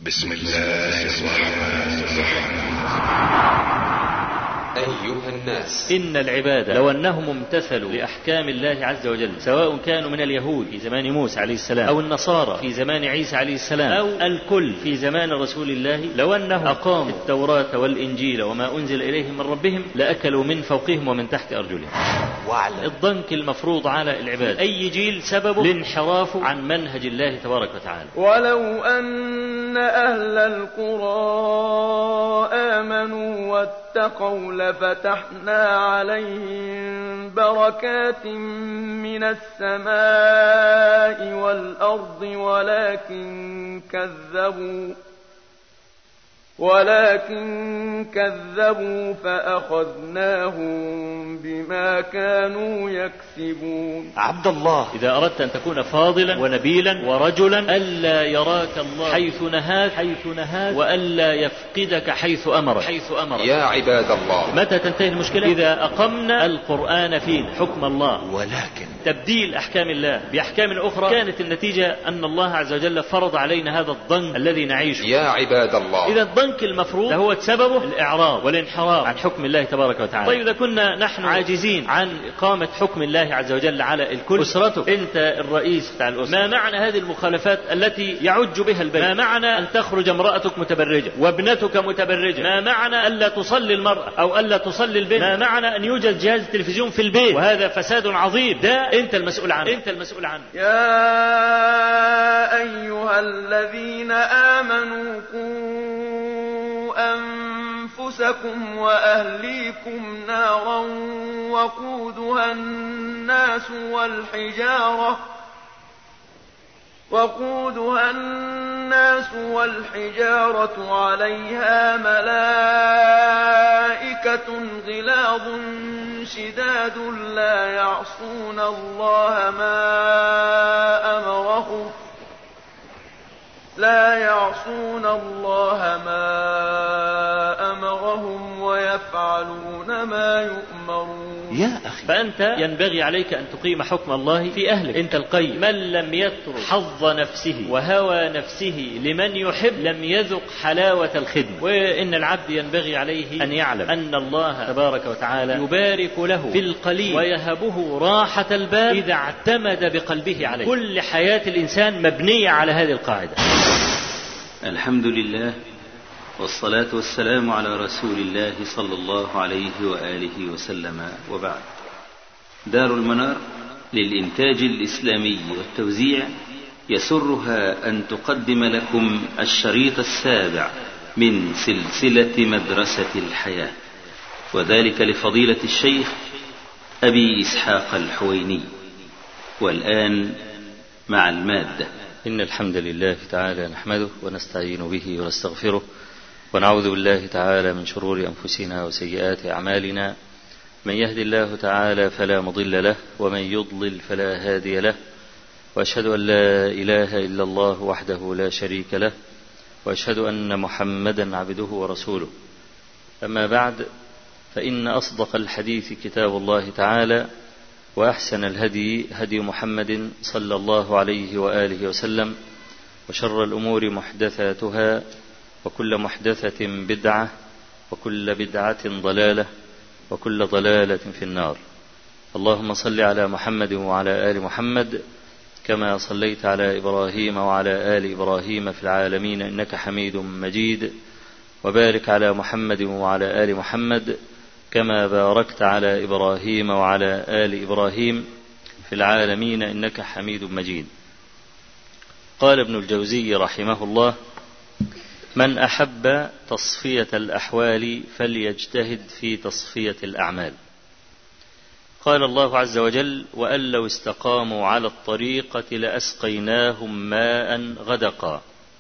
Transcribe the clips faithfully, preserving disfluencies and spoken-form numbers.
بسم الله الرحمن الرحيم. أيها الناس، إن العباد لو أنهم امتثلوا لأحكام الله عز وجل، سواء كانوا من اليهود في زمان موسى عليه السلام، أو النصارى في زمان عيسى عليه السلام، أو الكل في زمان رسول الله، لو أنهم أقاموا التوراة والإنجيل وما أنزل إليهم من ربهم لأكلوا من فوقهم ومن تحت أرجلهم. الضنك المفروض على العباد أي جيل سببه الانحراف عن منهج الله تبارك وتعالى. ولو أن أهل القرى آمنوا واتقوا لفتحنا عليهم بركات من السماء والأرض ولكن كذبوا ولكن كذبوا فأخذناهم بما كانوا يكسبون. عبد الله، إذا أردت أن تكون فاضلا ونبيلا ورجلا ألا يراك الله حيث نهاك حيث نهاك وألا يفقدك حيث أمرك حيث أمرك يا عباد الله، متى تنتهي المشكلة؟ إذا أقمنا القرآن فينا حكم الله، ولكن تبديل أحكام الله بأحكام أخرى، كانت النتيجة أن الله عز وجل فرض علينا هذا الضنك الذي نعيشه. يا عباد الله، إذا الضنك المفروض هو سببه الإعراض والانحراف عن حكم الله تبارك وتعالى. طيب إذا كنا نحن عاجزين عن إقامة حكم الله عز وجل على الكل، أسرته، أنت الرئيس بتاع الأسرة، ما معنى هذه المخالفات التي يعج بها البيت؟ ما معنى أن تخرج امرأتك متبرجة وابنتك متبرجة؟ ما معنى ألا تصلي المرأة أو ألا تصلي البنت؟ ما معنى أن يوجد جهاز تلفزيون في البيت؟ وهذا فساد عظيم، ده أنت المسؤول عنه، أنت المسؤول عنه. يا أيها الذين آمنوا قوا أنفسكم وأهليكم نارا وقودها الناس والحجارة وقودها الناس والحجارة عليها ملائكة غلاظ شداد لا يعصون الله ما أمرهم لا يعصون الله ما أمرهم ويفعلون ما يؤمرون. يا أخي، فأنت ينبغي عليك أن تقيم حكم الله في أهلك. أنت القيم، من لم يترك حظ نفسه وهوى نفسه لمن يحب لم يذق حلاوة الخدمة. وإن العبد ينبغي عليه أن يعلم أن الله تبارك وتعالى يبارك له في القليل ويهبه راحة البال إذا اعتمد بقلبه عليه. كل حياة الإنسان مبنية على هذه القاعدة. الحمد لله والصلاة والسلام على رسول الله صلى الله عليه وآله وسلم، وبعد. دار المنار للإنتاج الإسلامي والتوزيع يسرها أن تقدم لكم الشريط السابع من سلسلة مدرسة الحياة، وذلك لفضيلة الشيخ أبي إسحاق الحويني. والآن مع المادة. إن الحمد لله تعالى نحمده ونستعين به ونستغفره، ونعوذ بالله تعالى من شرور أنفسنا وسيئات أعمالنا. من يهد الله تعالى فلا مضل له، ومن يضلل فلا هادي له، وأشهد أن لا إله إلا الله وحده لا شريك له، وأشهد أن محمدا عبده ورسوله. أما بعد، فإن أصدق الحديث كتاب الله تعالى، وأحسن الهدي هدي محمد صلى الله عليه وآله وسلم، وشر الأمور محدثاتها، وكل محدثة بدعة، وكل بدعة ضلالة، وكل ضلالة في النار. اللهم صل على محمد وعلى آل محمد كما صليت على إبراهيم وعلى آل إبراهيم في العالمين إنك حميد مجيد، وبارك على محمد وعلى آل محمد كما باركت على إبراهيم وعلى آل إبراهيم في العالمين إنك حميد مجيد. قال ابن الجوزي رحمه الله: من أحب تصفية الأحوال فليجتهد في تصفية الأعمال. قال الله عز وجل: وأن لو استقاموا على الطريقة لأسقيناهم ماء غدقا.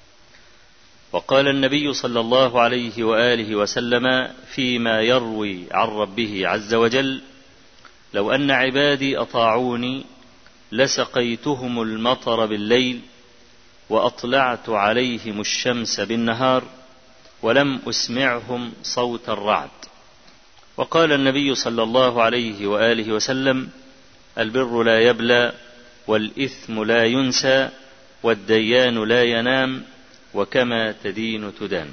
وقال النبي صلى الله عليه وآله وسلم فيما يروي عن ربه عز وجل: لو أن عبادي أطاعوني لسقيتهم المطر بالليل وأطلعت عليهم الشمس بالنهار ولم أسمعهم صوت الرعد. وقال النبي صلى الله عليه وآله وسلم: البر لا يبلى والإثم لا ينسى والديان لا ينام وكما تدين تدان.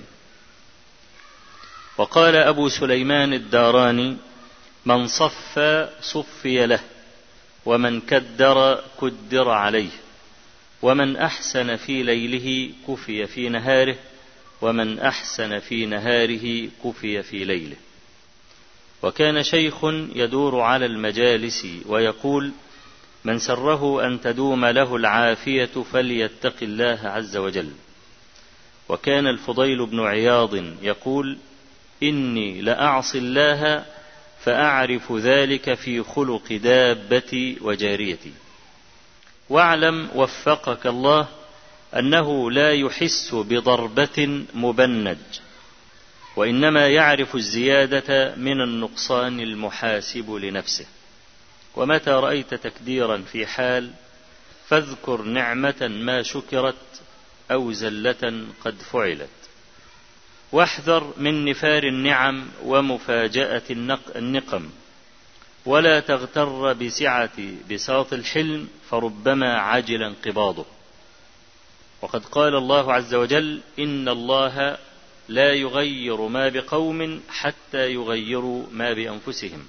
وقال أبو سليمان الداراني: من صف صفي له، ومن كدر كدر عليه، ومن أحسن في ليله كفي في نهاره، ومن أحسن في نهاره كفي في ليله. وكان شيخ يدور على المجالس ويقول: من سره أن تدوم له العافية فليتق الله عز وجل. وكان الفضيل بن عياض يقول: إني لأعصي الله فأعرف ذلك في خلق دابتي وجاريتي. واعلم وفقك الله أنه لا يحس بضربة مبنج، وإنما يعرف الزيادة من النقصان المحاسب لنفسه. ومتى رأيت تكديرا في حال فاذكر نعمة ما شكرت أو زلة قد فعلت. واحذر من نفار النعم ومفاجأة النقم، ولا تغتر بسعة بساط الحلم فربما عجل انقباضه. وقد قال الله عز وجل: إن الله لا يغير ما بقوم حتى يغيروا ما بأنفسهم.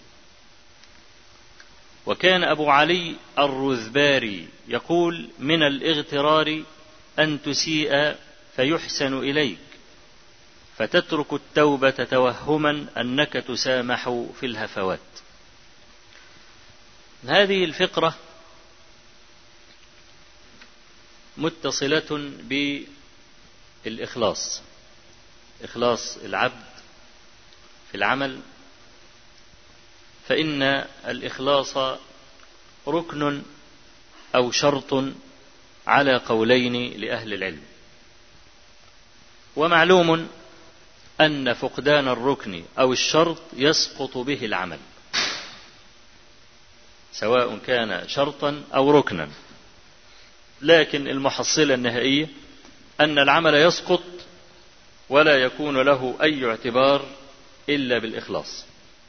وكان أبو علي الرذباري يقول: من الاغترار أن تسيء فيحسن إليك، فتترك التوبة توهما أنك تسامح في الهفوات. هذه الفقرة متصلة بالإخلاص، إخلاص العبد في العمل، فإن الإخلاص ركن أو شرط على قولين لأهل العلم. ومعلوم أن فقدان الركن أو الشرط يسقط به العمل، سواء كان شرطا أو ركنا، لكن المحصلة النهائية أن العمل يسقط ولا يكون له أي اعتبار إلا بالإخلاص.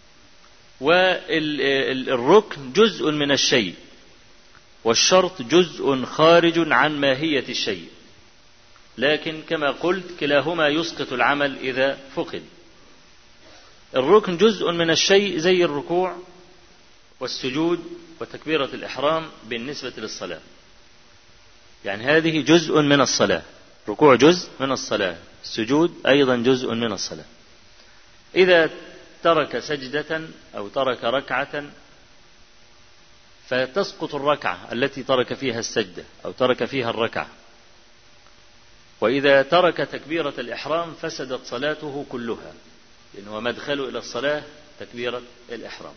والركن جزء من الشيء، والشرط جزء خارج عن ماهية الشيء، لكن كما قلت كلاهما يسقط العمل إذا فقد. الركن جزء من الشيء زي الركوع والسجود وتكبيرة الإحرام بالنسبة للصلاة، يعني هذه جزء من الصلاة، ركوع جزء من الصلاة، السجود أيضا جزء من الصلاة. إذا ترك سجدة أو ترك ركعة فتسقط الركعة التي ترك فيها السجدة أو ترك فيها الركعة. وإذا ترك تكبيرة الإحرام فسدت صلاته كلها، لأنه مدخل إلى الصلاة تكبيرة الإحرام.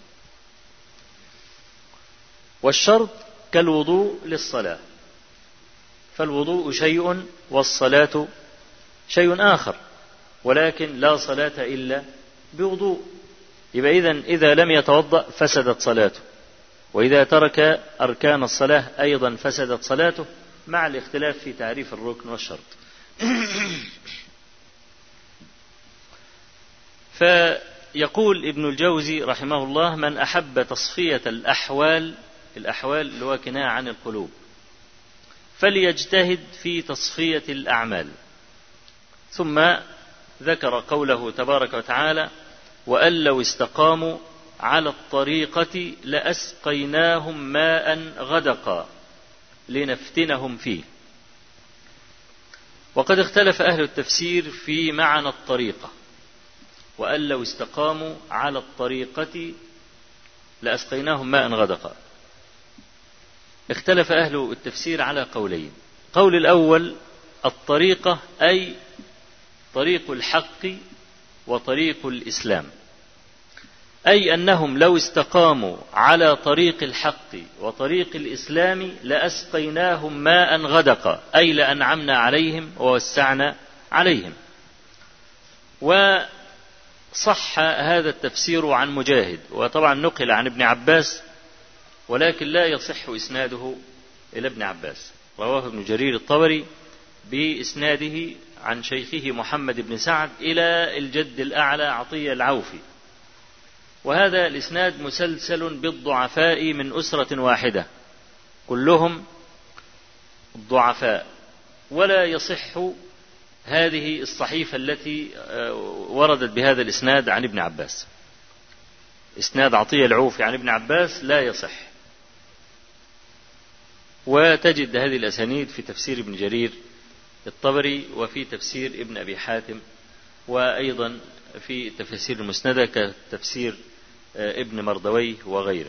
والشرط كالوضوء للصلاة، فالوضوء شيء والصلاة شيء آخر، ولكن لا صلاة إلا بوضوء. يبقى إذن إذا لم يتوضأ فسدت صلاته، وإذا ترك أركان الصلاة أيضا فسدت صلاته، مع الاختلاف في تعريف الركن والشرط. فيقول ابن الجوزي رحمه الله: من أحب تصفية الأحوال، الأحوال اللي هو كناية عن القلوب، فليجتهد في تصفية الأعمال. ثم ذكر قوله تبارك وتعالى: وأن لو استقاموا على الطريقة لأسقيناهم ماء غدقا لنفتنهم فيه. وقد اختلف أهل التفسير في معنى الطريقة، وأن لو استقاموا على الطريقة لأسقيناهم ماء غدقا. اختلف أهل التفسير على قولين. قول الأول: الطريقة أي طريق الحق وطريق الإسلام، أي أنهم لو استقاموا على طريق الحق وطريق الإسلام لأسقيناهم ماء غدقا، أي لأنعمنا عليهم ووسعنا عليهم. وصح هذا التفسير عن مجاهد، وطبعا نقل عن ابن عباس، ولكن لا يصح إسناده إلى ابن عباس. رواه ابن جرير الطبري بإسناده عن شيخه محمد بن سعد إلى الجد الأعلى عطية العوفي، وهذا الإسناد مسلسل بالضعفاء من أسرة واحدة، كلهم ضعفاء، ولا يصح هذه الصحيفة التي وردت بهذا الإسناد عن ابن عباس. إسناد عطية العوفي عن ابن عباس لا يصح، وتجد هذه الأسانيد في تفسير ابن جرير الطبري وفي تفسير ابن أبي حاتم، وأيضا في تفسير المسندة كتفسير ابن مردويه وغيره.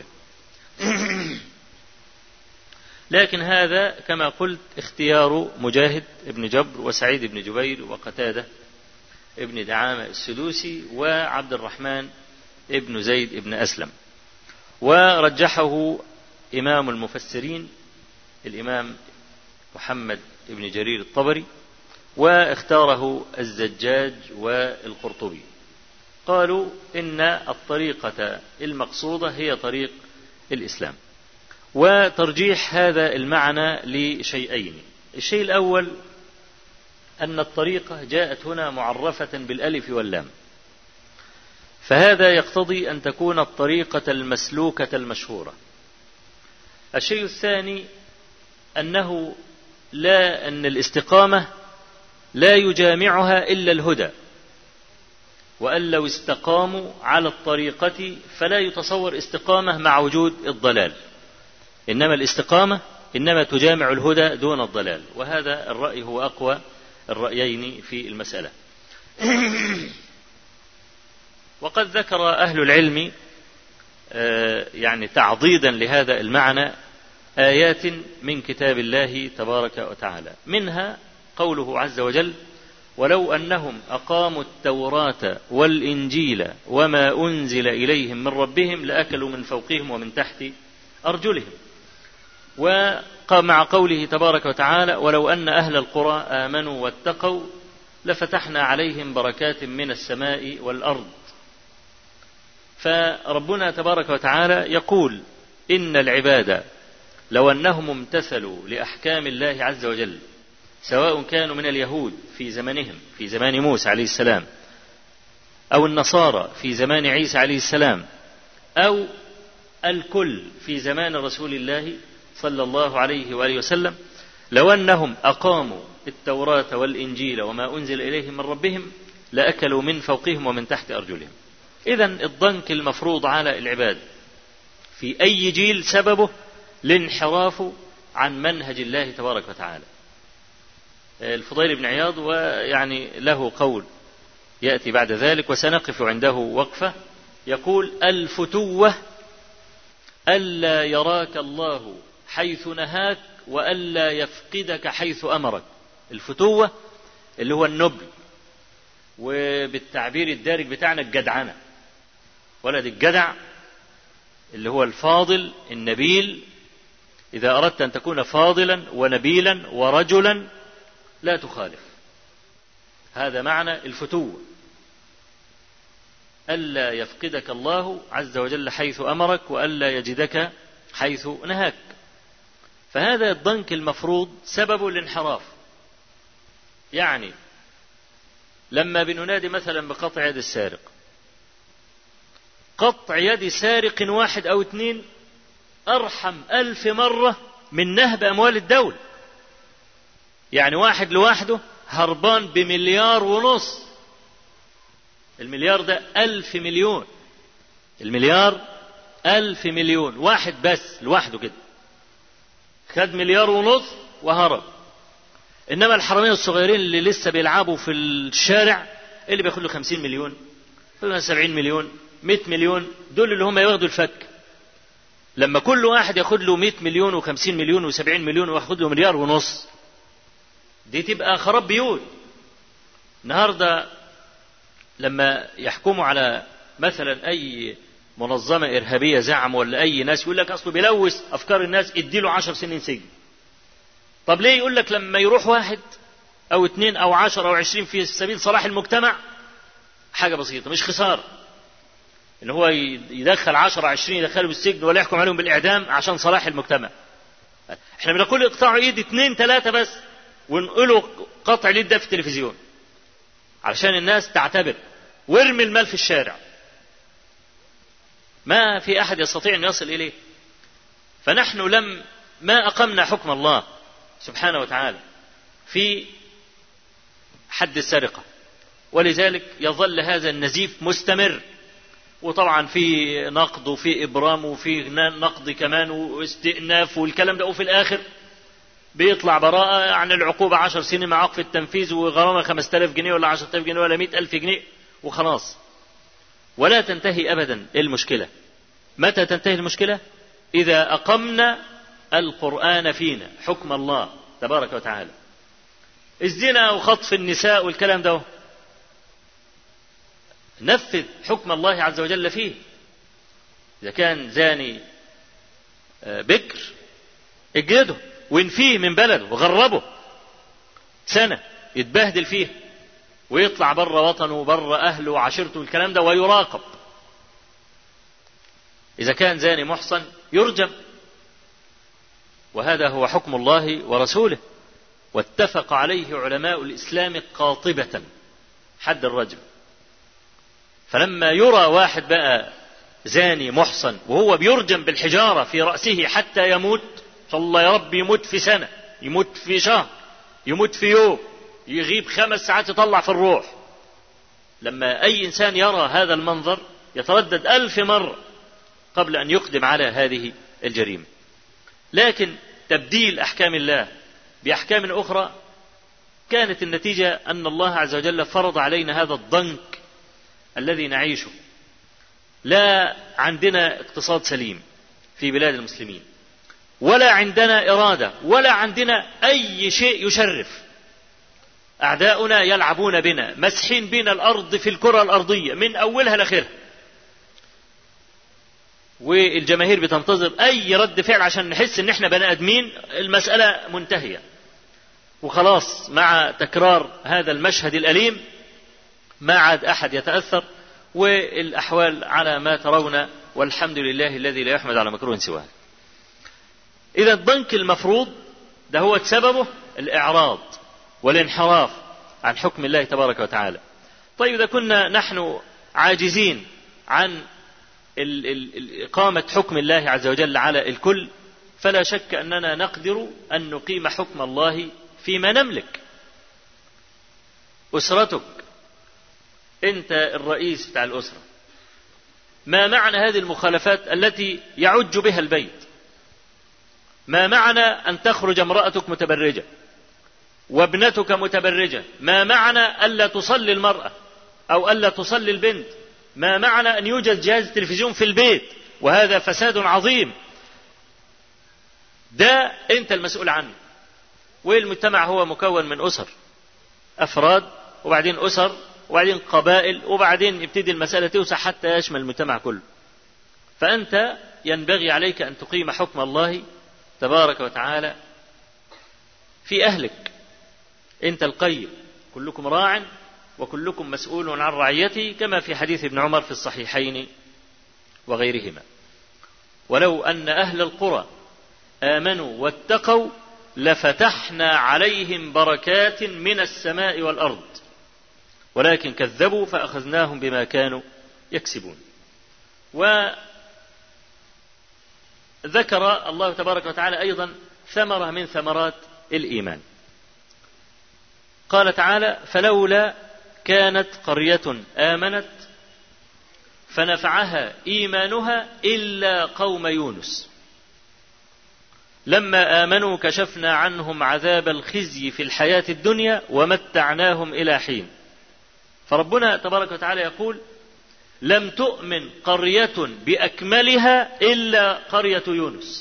لكن هذا كما قلت اختيار مجاهد ابن جبر وسعيد بن جبير وقتادة ابن دعامة السدوسي وعبد الرحمن ابن زيد ابن أسلم، ورجحه إمام المفسرين الإمام محمد ابن جرير الطبري، واختاره الزجاج والقرطبي. قالوا إن الطريقة المقصودة هي طريق الإسلام. وترجيح هذا المعنى لشيئين: الشيء الأول أن الطريقة جاءت هنا معرفة بالألف واللام، فهذا يقتضي أن تكون الطريقة المسلوكة المشهورة. الشيء الثاني أنه لا أن الاستقامة لا يجامعها إلا الهدى، وأن لو استقاموا على الطريقة فلا يتصور استقامة مع وجود الضلال، إنما الاستقامة إنما تجامع الهدى دون الضلال، وهذا الرأي هو أقوى الرأيين في المسألة. وقد ذكر أهل العلم يعني تعضيدا لهذا المعنى آيات من كتاب الله تبارك وتعالى، منها قوله عز وجل: ولو أنهم أقاموا التوراة والإنجيل وما أنزل إليهم من ربهم لأكلوا من فوقهم ومن تحت أرجلهم. ومع قوله تبارك وتعالى: ولو أن أهل القرى آمنوا واتقوا لفتحنا عليهم بركات من السماء والأرض. فربنا تبارك وتعالى يقول إن العباد لو أنهم امتثلوا لأحكام الله عز وجل، سواء كانوا من اليهود في زمنهم في زمان موسى عليه السلام، أو النصارى في زمان عيسى عليه السلام، أو الكل في زمان رسول الله صلى الله عليه وآله وسلم، لو أنهم أقاموا التوراة والإنجيل وما أنزل إليهم من ربهم لأكلوا من فوقهم ومن تحت أرجلهم. إذن الضنك المفروض على العباد في أي جيل سببه الانحراف عن منهج الله تبارك وتعالى. الفضيل بن عياض ويعني له قول يأتي بعد ذلك وسنقف عنده وقفة، يقول: الفتوة ألا يراك الله حيث نهاك وألا يفقدك حيث أمرك. الفتوة اللي هو النبل، وبالتعبير الدارج بتاعنا الجدعنة، ولد الجدع اللي هو الفاضل النبيل. إذا أردت أن تكون فاضلا ونبيلا ورجلا لا تخالف، هذا معنى الفتوة. ألا يفقدك الله عز وجل حيث أمرك وألا يجدك حيث نهاك. فهذا الضنك المفروض سبب الانحراف. يعني لما بننادي مثلا بقطع يد السارق، قطع يد سارق واحد أو اثنين أرحم ألف مرة من نهب أموال الدولة. يعني واحد لوحده هربان بمليار ونص، المليار ده ألف مليون، المليار ألف مليون، واحد بس لوحده كده خد مليار ونص وهرب. إنما الحرامية الصغيرين اللي لسه بيلعبوا في الشارع اللي بياخد له خمسين مليون، سبعين مليون، مئة مليون، دول اللي هم ياخدوا الفك. لما كل واحد ياخد له مئة مليون وخمسين مليون وسبعين مليون وياخد له مليار ونص، دي تبقى خراب بيوت. النهارده لما يحكموا على مثلا أي منظمة إرهابية زعم ولا أي ناس، يقول لك أصله بيلوث أفكار الناس اديله عشر سنين سجن. طب ليه؟ يقول لك لما يروح واحد أو اثنين أو عشر أو عشرين في سبيل صلاح المجتمع حاجة بسيطة، مش خسارة إن هو يدخل عشر عشرين يدخلوا بالسجن ولا يحكم عليهم بالإعدام عشان صلاح المجتمع. احنا بنقول اقطعوا ايد اثنين ثلاثة بس ونقولوا قطع اليد ده في التلفزيون علشان الناس تعتبر، وارمي المال في الشارع. ما في أحد يستطيع أن يصل إليه. فنحن لم ما أقمنا حكم الله سبحانه وتعالى في حد السرقة، ولذلك يظل هذا النزيف مستمر، وطبعا في نقض وفي إبرام وفي نقض كمان واستئناف والكلام ده، وفي الآخر بيطلع براءة عن العقوبة عشر سنين مع وقف التنفيذ وغرامة خمسة آلاف جنيه ولا عشرة آلاف جنيه ولا مئة ألف جنيه وخلاص. ولا تنتهي أبدا المشكلة. متى تنتهي المشكلة؟ إذا أقمنا القرآن فينا، حكم الله تبارك وتعالى. الزنا وخطف النساء والكلام ده، نفذ حكم الله عز وجل فيه. إذا كان زاني بكر اجلده وانفيه من بلده وغربه سنة يتبهدل فيه ويطلع بره وطنه وبره أهله وعشيرته والكلام ده ويراقب. إذا كان زاني محصن يرجم، وهذا هو حكم الله ورسوله، واتفق عليه علماء الإسلام قاطبة حد الرجم. فلما يرى واحد بقى زاني محصن وهو بيرجم بالحجارة في رأسه حتى يموت، صلى الله يا رب يموت في سنة، يموت في شهر، يموت في يوم، يغيب خمس ساعات يطلع في الروح. لما أي إنسان يرى هذا المنظر يتردد ألف مرة قبل أن يقدم على هذه الجريمة. لكن تبديل أحكام الله بأحكام أخرى كانت النتيجة أن الله عز وجل فرض علينا هذا الضنك الذي نعيشه. لا عندنا اقتصاد سليم في بلاد المسلمين، ولا عندنا إرادة، ولا عندنا أي شيء يشرف. أعداؤنا يلعبون بنا، مسحين بنا الأرض في الكرة الأرضية من أولها لآخرها، والجماهير بتنتظر أي رد فعل عشان نحس إن إحنا بني آدمين. المسألة منتهية وخلاص. مع تكرار هذا المشهد الأليم ما عاد أحد يتأثر، والأحوال على ما ترون، والحمد لله الذي لا يحمد على مكروه سواه. إذا الضنك المفروض ده هو سببه الإعراض والانحراف عن حكم الله تبارك وتعالى. طيب إذا كنا نحن عاجزين عن ال ال إقامة حكم الله عز وجل على الكل، فلا شك أننا نقدر أن نقيم حكم الله فيما نملك. أسرتك، أنت الرئيس بتاع الأسرة، ما معنى هذه المخالفات التي يعج بها البيت؟ ما معنى أن تخرج امرأتك متبرجة وابنتك متبرجة؟ ما معنى ألا تصلي المرأة أو ألا تصلي البنت؟ ما معنى أن يوجد جهاز تلفزيون في البيت؟ وهذا فساد عظيم. ده أنت المسؤول عنه. والمجتمع هو مكون من أسر، أفراد، وبعدين أسر، وبعدين قبائل، وبعدين يبتدي المسألة توسع حتى يشمل المجتمع كله. فأنت ينبغي عليك أن تقيم حكم الله تبارك وتعالى في أهلك. أنت القيم، كلكم راع وكلكم مسؤول عن رعيته، كما في حديث ابن عمر في الصحيحين وغيرهما. ولو أن أهل القرى آمنوا واتقوا لفتحنا عليهم بركات من السماء والأرض ولكن كذبوا فأخذناهم بما كانوا يكسبون. وذكر الله تبارك وتعالى أيضا ثمرة من ثمرات الإيمان. قال تعالى: فلولا كانت قرية آمنت فنفعها إيمانها إلا قوم يونس لما آمنوا كشفنا عنهم عذاب الخزي في الحياة الدنيا ومتعناهم إلى حين. فربنا تبارك وتعالى يقول: لم تؤمن قرية بأكملها إلا قرية يونس،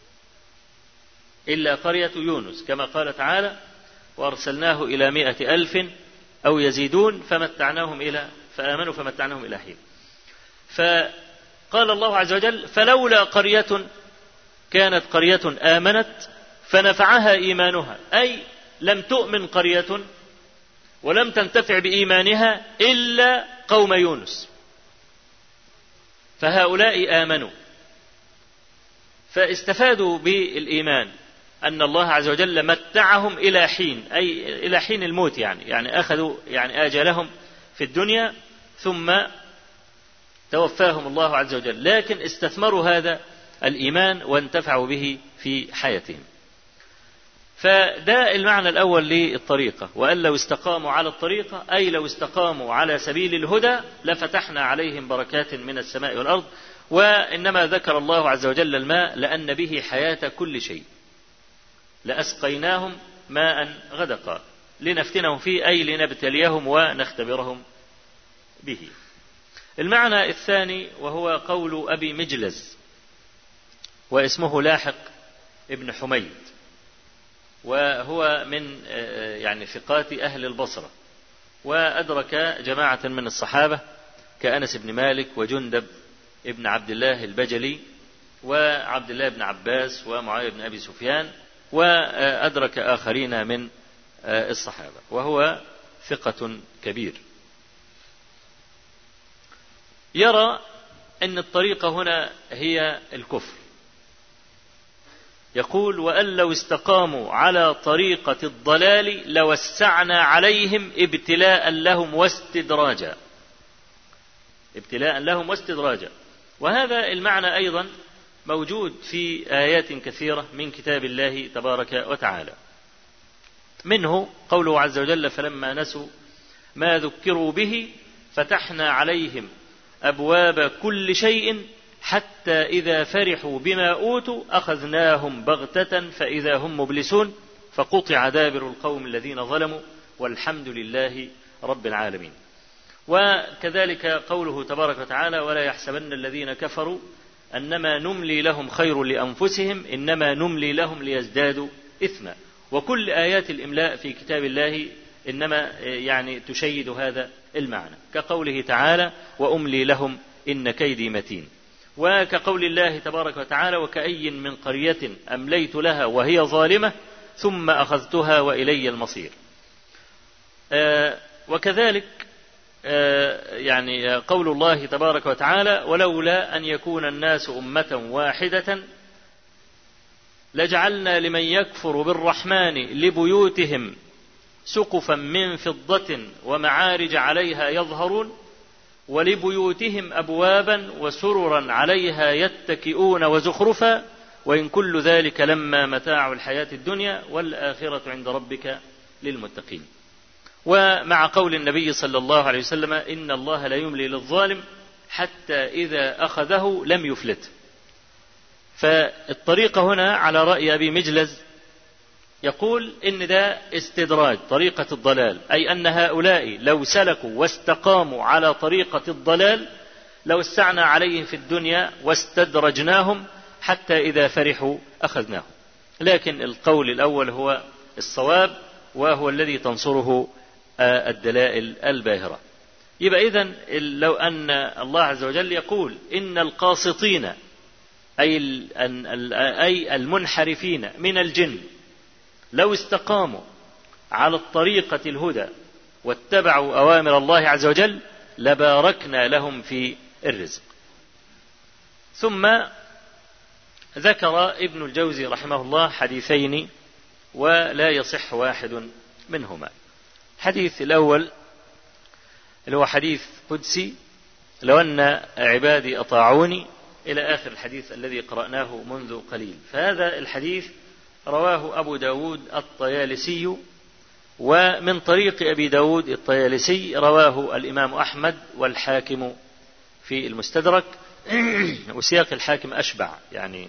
إلا قرية يونس، كما قال تعالى: وأرسلناه إلى مائة ألف أو يزيدون فمتعناهم إلى فآمنوا فمتعناهم إلى حين. فقال الله عز وجل: فلولا قرية كانت قرية آمنت فنفعها إيمانها، أي لم تؤمن قرية ولم تنتفع بإيمانها إلا قوم يونس، فهؤلاء آمنوا فاستفادوا بالإيمان أن الله عز وجل متعهم إلى حين، أي إلى حين الموت، يعني يعني أخذوا يعني آجالهم في الدنيا ثم توفاهم الله عز وجل، لكن استثمروا هذا الإيمان وانتفعوا به في حياتهم. فده المعنى الأول للطريقة. وأن لو استقاموا على الطريقة أي لو استقاموا على سبيل الهدى لفتحنا عليهم بركات من السماء والأرض. وإنما ذكر الله عز وجل الماء لأن به حياة كل شيء. لأسقيناهم ماء غدقا لنفتنهم فيه أي لنبتليهم ونختبرهم به. المعنى الثاني وهو قول أبي مجلز واسمه لاحق ابن حميد، وهو من يعني ثقات أهل البصرة، وأدرك جماعة من الصحابة كأنس بن مالك وجندب ابن عبد الله البجلي وعبد الله بن عباس ومعاوية بن أبي سفيان، وأدرك آخرين من الصحابة، وهو ثقة كبير. يرى أن الطريقة هنا هي الكفر. يقول: وأن لو استقاموا على طريقة الضلال لوسعنا عليهم ابتلاء لهم واستدراجا. ابتلاء لهم واستدراجا. وهذا المعنى أيضا موجود في آيات كثيرة من كتاب الله تبارك وتعالى، منه قوله عز وجل: فلما نسوا ما ذكروا به فتحنا عليهم أبواب كل شيء حتى إذا فرحوا بما أوتوا أخذناهم بغتة فإذا هم مبلسون فقطع دابر القوم الذين ظلموا والحمد لله رب العالمين. وكذلك قوله تبارك وتعالى: ولا يحسبن الذين كفروا أنما نملي لهم خير لأنفسهم إنما نملي لهم ليزدادوا إثما. وكل آيات الإملاء في كتاب الله إنما يعني تشيد هذا المعنى، كقوله تعالى: وأملي لهم إن كيدي متين. وكقول الله تبارك وتعالى: وكأي من قرية أمليت لها وهي ظالمة ثم أخذتها وإلي المصير. آه وكذلك آه يعني قول الله تبارك وتعالى: ولولا أن يكون الناس أمة واحدة لجعلنا لمن يكفر بالرحمن لبيوتهم سقفا من فضة ومعارج عليها يظهرون ولبيوتهم أبوابا وسررا عليها يتكئون وزخرفا وإن كل ذلك لما متاع الحياة الدنيا والآخرة عند ربك للمتقين. ومع قول النبي صلى الله عليه وسلم: إن الله لا يملي للظالم حتى إذا أخذه لم يفلت. فالطريقة هنا على رأي أبي مجلز يقول إن ده استدراج طريقة الضلال، أي أن هؤلاء لو سلكوا واستقاموا على طريقة الضلال لوسعنا عليهم في الدنيا واستدرجناهم حتى إذا فرحوا أخذناهم. لكن القول الأول هو الصواب وهو الذي تنصره الدلائل الباهرة. يبقى إذن لو أن الله عز وجل يقول إن القاسطين أي المنحرفين من الجن لو استقاموا على الطريقة الهدى واتبعوا أوامر الله عز وجل لباركنا لهم في الرزق. ثم ذكر ابن الجوزي رحمه الله حديثين ولا يصح واحد منهما. الحديث الأول اللي هو حديث قدسي: لو أن عبادي أطاعوني، إلى آخر الحديث الذي قرأناه منذ قليل. فهذا الحديث رواه أبو داود الطيالسي، ومن طريق أبي داود الطيالسي رواه الإمام أحمد والحاكم في المستدرك، وسياق الحاكم أشبع يعني.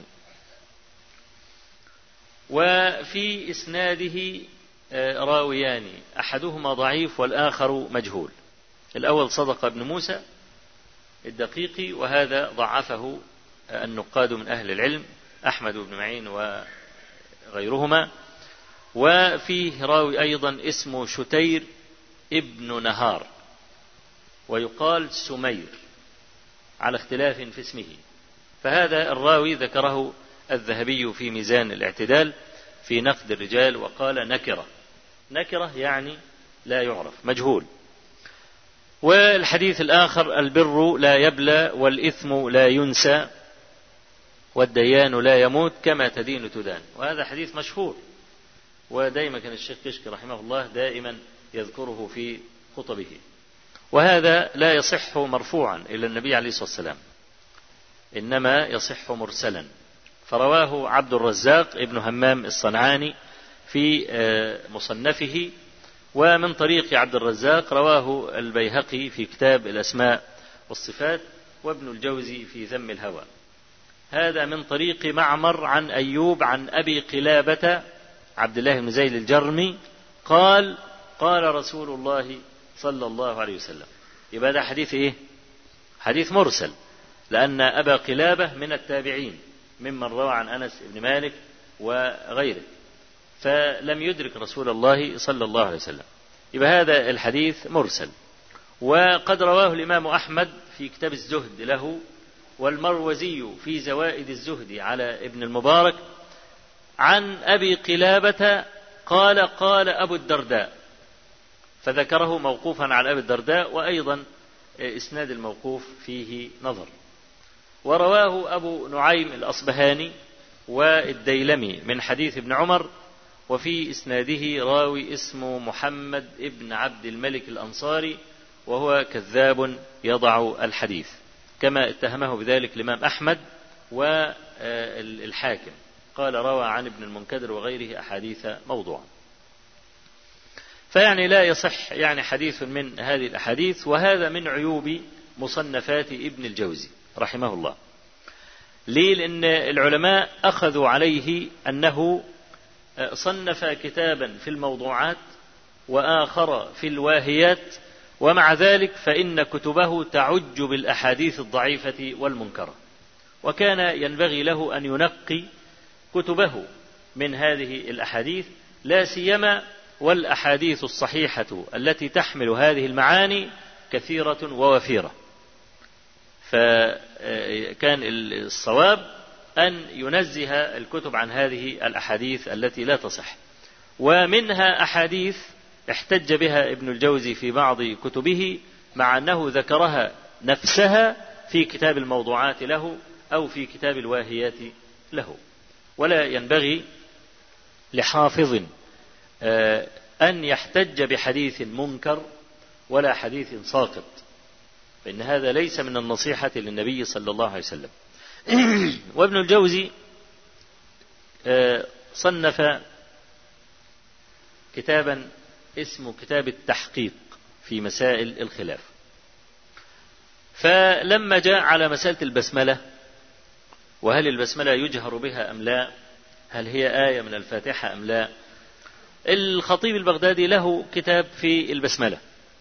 وفي إسناده راويان أحدهما ضعيف والآخر مجهول. الأول صدق بن موسى الدقيقي، وهذا ضعفه النقاد من أهل العلم أحمد بن معين وغيرهما. وفيه راوي أيضا اسمه شتير ابن نهار ويقال سمير على اختلاف في اسمه. فهذا الراوي ذكره الذهبي في ميزان الاعتدال في نقد الرجال وقال نكرة. نكرة يعني لا يعرف، مجهول. والحديث الآخر: البر لا يبلى والإثم لا ينسى والديان لا يموت كما تدين تدان. وهذا حديث مشهور، ودائما كان الشيخ كشك رحمه الله دائما يذكره في خطبه. وهذا لا يصح مرفوعا إلى النبي عليه الصلاة والسلام، إنما يصح مرسلا. فرواه عبد الرزاق ابن همام الصنعاني في مصنفه. ومن طريق عبد الرزاق رواه البيهقي في كتاب الأسماء والصفات، وابن الجوزي في ذم الهوى. هذا من طريق معمر عن أيوب عن أبي قلابة عبد الله بن زيد الجرمي قال قال رسول الله صلى الله عليه وسلم. يبقى ده حديث إيه؟ حديث مرسل، لأن أبا قلابة من التابعين ممن روى عن أنس بن مالك وغيره، فلم يدرك رسول الله صلى الله عليه وسلم. يبقى هذا الحديث مرسل. وقد رواه الإمام أحمد في كتاب الزهد له، والمروزي في زوائد الزهد على ابن المبارك عن أبي قلابة قال قال أبو الدرداء، فذكره موقوفا على أبي الدرداء، وأيضا إسناد الموقوف فيه نظر. ورواه أبو نعيم الأصبهاني والديلمي من حديث ابن عمر، وفي إسناده راوي اسمه محمد ابن عبد الملك الأنصاري، وهو كذاب يضع الحديث، كما اتهمه بذلك الإمام أحمد والحاكم، قال روى عن ابن المنكدر وغيره أحاديث موضوعة. فيعني لا يصح يعني حديث من هذه الأحاديث، وهذا من عيوب مصنفات ابن الجوزي رحمه الله. ليه؟ لأن العلماء أخذوا عليه أنه صنف كتابا في الموضوعات وآخر في الواهيات، ومع ذلك فإن كتبه تعج بالأحاديث الضعيفة والمنكرة، وكان ينبغي له أن ينقي كتبه من هذه الأحاديث، لا سيما والأحاديث الصحيحة التي تحمل هذه المعاني كثيرة ووفيرة. فكان الصواب أن ينزه الكتب عن هذه الأحاديث التي لا تصح. ومنها أحاديث احتج بها ابن الجوزي في بعض كتبه، مع أنه ذكرها نفسها في كتاب الموضوعات له أو في كتاب الواهيات له. ولا ينبغي لحافظ أن يحتج بحديث منكر ولا حديث ساقط، فإن هذا ليس من النصيحة للنبي صلى الله عليه وسلم. وابن الجوزي صنف كتابا اسمه كتاب التحقيق في مسائل الخلاف. فلما جاء على مسألة البسملة، وهل البسملة يجهر بها أم لا، هل هي آية من الفاتحة أم لا، الخطيب البغدادي له كتاب في البسملة،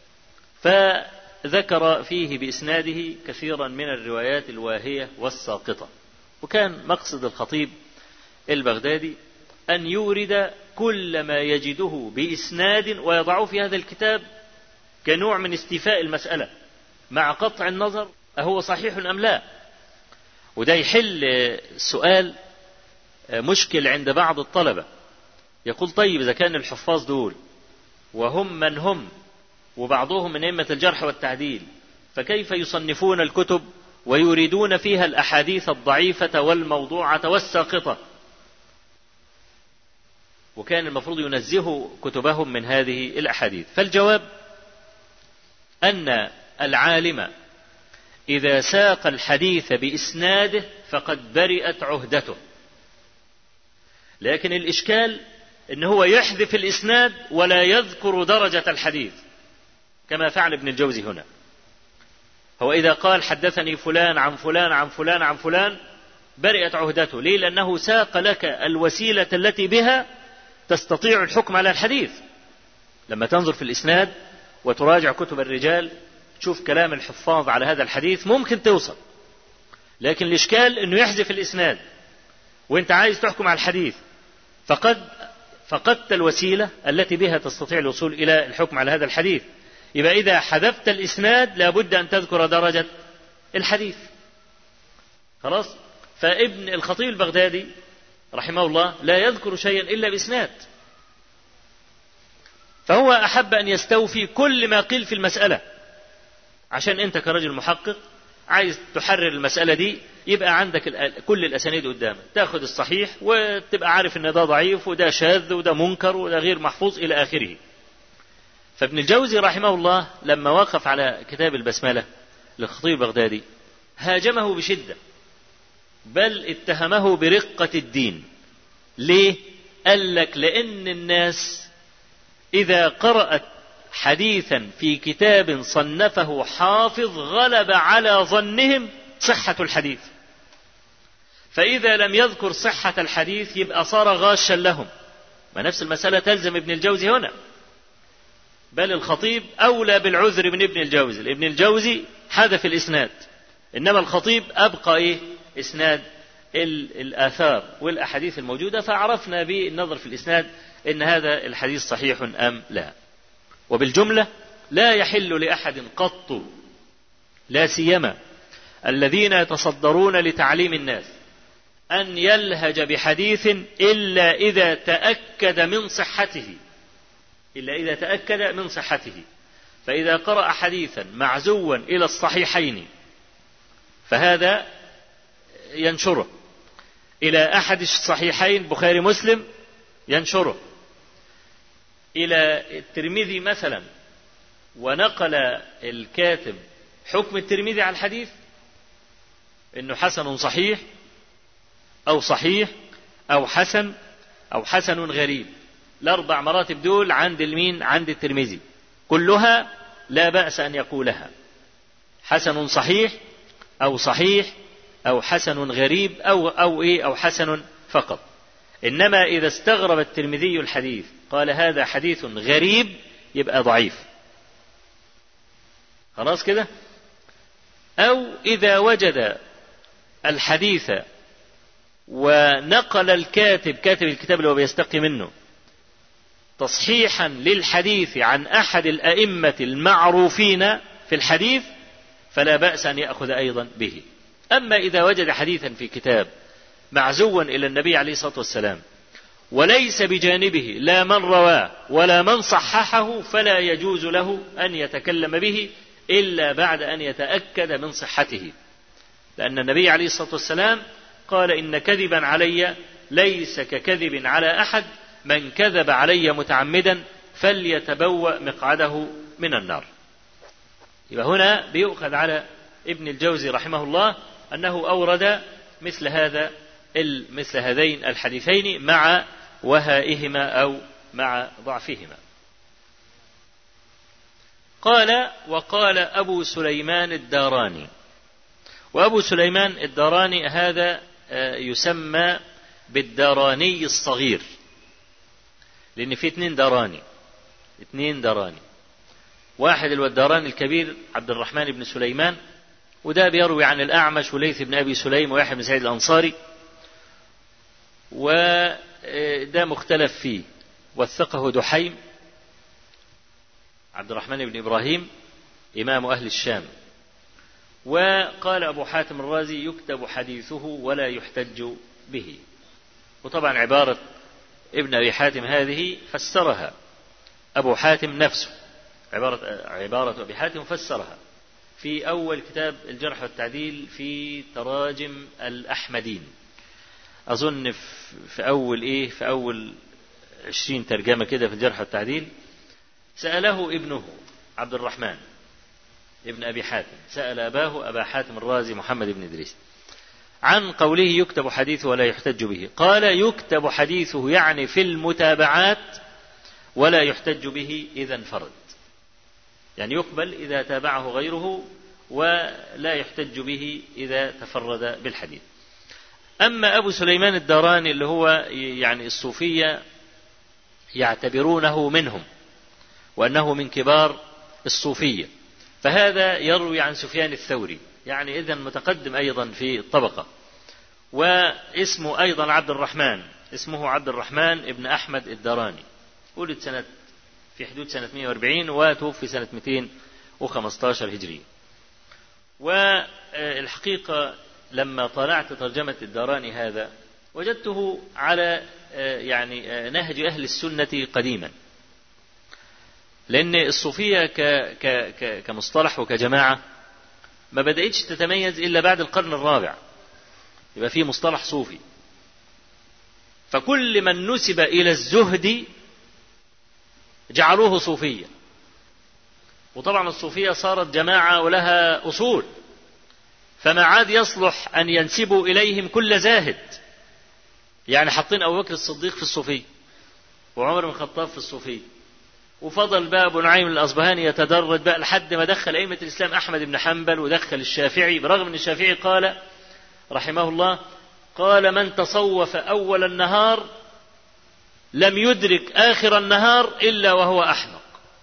فذكر فيه بإسناده كثيرا من الروايات الواهية والساقطة. وكان مقصد الخطيب البغدادي أن يورد كل ما يجده بإسناد ويضعه في هذا الكتاب كنوع من استيفاء المسألة، مع قطع النظر أهو صحيح أم لا. وده يحل سؤال مشكل عند بعض الطلبة، يقول طيب إذا كان الحفاظ دول وهم من هم وبعضهم من أئمة الجرح والتعديل، فكيف يصنفون الكتب ويريدون فيها الأحاديث الضعيفة والموضوعة والساقطة؟ وكان المفروض ينزهوا كتبهم من هذه الأحاديث. فالجواب أن العالم إذا ساق الحديث بإسناده فقد برئت عهدته، لكن الإشكال إن هو يحذف الإسناد ولا يذكر درجة الحديث كما فعل ابن الجوزي هنا. هو إذا قال حدثني فلان عن فلان عن فلان عن فلان برئت عهدته. ليه؟ لأنه ساق لك الوسيلة التي بها تستطيع الحكم على الحديث. لما تنظر في الإسناد وتراجع كتب الرجال تشوف كلام الحفاظ على هذا الحديث ممكن توصل، لكن الإشكال أنه يحذف الإسناد وانت عايز تحكم على الحديث، فقد فقدت الوسيلة التي بها تستطيع الوصول إلى الحكم على هذا الحديث. يبقى إذا حذفت الإسناد لابد أن تذكر درجة الحديث. خلاص؟ فابن الخطيب البغدادي رحمه الله لا يذكر شيئا إلا بإسناد، فهو أحب أن يستوفي كل ما قيل في المسألة، عشان أنت كرجل محقق عايز تحرر المسألة دي يبقى عندك كل الأسانيد قدامك، تأخذ الصحيح وتبقى عارف أن ده ضعيف وده شاذ وده منكر وده غير محفوظ إلى آخره. فابن الجوزي رحمه الله لما وقف على كتاب البسملة للخطيب البغدادي هاجمه بشدة، بل اتهمه برقة الدين. ليه؟ قال لك لأن الناس إذا قرأت حديثا في كتاب صنفه حافظ غلب على ظنهم صحة الحديث، فإذا لم يذكر صحة الحديث يبقى صار غاشا لهم. ما نفس المسألة تلزم ابن الجوزي هنا، بل الخطيب أولى بالعذر من ابن الجوزي. ابن الجوزي حذف الإسناد، إنما الخطيب أبقى إيه؟ إسناد الآثار والأحاديث الموجودة، فعرفنا بالنظر في الإسناد إن هذا الحديث صحيح أم لا. وبالجملة لا يحل لأحد قط، لا سيما الذين يتصدرون لتعليم الناس، أن يلهج بحديث إلا إذا تأكد من صحته، إلا إذا تأكد من صحته. فإذا قرأ حديثا معزوا إلى الصحيحين فهذا ينشره، إلى أحد الصحيحين بخاري مسلم ينشره، إلى الترمذي مثلا ونقل الكاتب حكم الترمذي على الحديث إنه حسن صحيح أو صحيح أو حسن أو حسن غريب. الأربع مراتب دول عند المين؟ عند الترمذي، كلها لا بأس أن يقولها، حسن صحيح أو صحيح أو حسن غريب أو أو إيه أو حسن فقط. إنما إذا استغرب الترمذي الحديث قال هذا حديث غريب يبقى ضعيف، خلاص كده. أو إذا وجد الحديث ونقل الكاتب كاتب الكتاب اللي هو بيستقي منه تصحيحا للحديث عن أحد الأئمة المعروفين في الحديث فلا بأس أن يأخذ أيضا به. أما إذا وجد حديثا في كتاب معزوا إلى النبي عليه الصلاة والسلام وليس بجانبه لا من رواه ولا من صححه فلا يجوز له أن يتكلم به إلا بعد أن يتأكد من صحته، لأن النبي عليه الصلاة والسلام قال إن كذبا علي ليس ككذب على أحد، من كذب علي متعمدا فليتبوأ مقعده من النار. يبقى هنا بيؤخذ على ابن الجوزي رحمه الله أنه أورد مثل هذا مثل هذين الحديثين مع وهائهما أو مع ضعفهما. قال وقال أبو سليمان الداراني، وأبو سليمان الداراني هذا يسمى بالداراني الصغير، لأن في اثنين داراني اثنين داراني واحد اللي هو الداراني الكبير عبد الرحمن بن سليمان، وده بيروي عن الأعمش وليث بن أبي سليم ويحيى بن سعيد الأنصاري، وده مختلف فيه، وثقه دحيم عبد الرحمن بن إبراهيم إمام أهل الشام. وقال أبو حاتم الرازي يكتب حديثه ولا يحتج به. وطبعا عبارة ابن أبي حاتم هذه فسرها أبو حاتم نفسه، عبارة, عبارة أبي حاتم فسرها في أول كتاب الجرح والتعديل في تراجم الأحمدين، أظن في أول إيه في أول عشرين ترجمة كده في الجرح والتعديل. سأله ابنه عبد الرحمن ابن أبي حاتم، سأل أباه أبا حاتم الرازي محمد بن إدريس عن قوله يكتب حديثه ولا يحتج به. قال يكتب حديثه يعني في المتابعات ولا يحتج به إذا انفرد، يعني يقبل إذا تابعه غيره ولا يحتج به إذا تفرد بالحديث. أما أبو سليمان الداراني اللي هو يعني الصوفية يعتبرونه منهم وأنه من كبار الصوفية، فهذا يروي عن سفيان الثوري، يعني إذن متقدم أيضا في الطبقة. واسمه أيضا عبد الرحمن، اسمه عبد الرحمن ابن أحمد الداراني، ولد سنة في حدود سنة مئة وأربعين وتوفي سنة مئتين وخمسة عشر هجري. والحقيقة لما طالعت ترجمة الداراني هذا وجدته على يعني نهج أهل السنة قديما، لأن الصوفية كمصطلح وكجماعة ما بدأتش تتميز إلا بعد القرن الرابع، يبقى فيه مصطلح صوفي، فكل من نسب إلى الزهد جعلوه صوفية. وطبعا الصوفية صارت جماعة ولها أصول، فما عاد يصلح أن ينسبوا إليهم كل زاهد، يعني حاطين أبو بكر الصديق في الصوفية وعمر بن الخطاب في الصوفية، وفضل بقى أبو نعيم الأصبهاني يتدرج بقى لحد ما دخل أئمة الإسلام أحمد بن حنبل ودخل الشافعي، برغم أن الشافعي قال رحمه الله قال من تصوف أول النهار لم يدرك آخر النهار إلا وهو أحمق.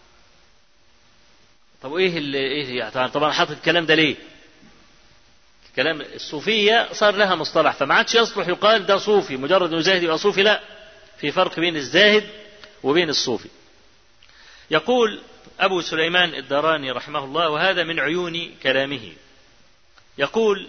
طب إيه اللي إيه يعني طبعا حاطط الكلام ده ليه؟ كلام الصوفية صار لها مصطلح، فما عادش يصلح يقال ده صوفي مجرد انه زاهد يبقى صوفي، لا، في فرق بين الزاهد وبين الصوفي. يقول أبو سليمان الداراني رحمه الله، وهذا من عيون كلامه، يقول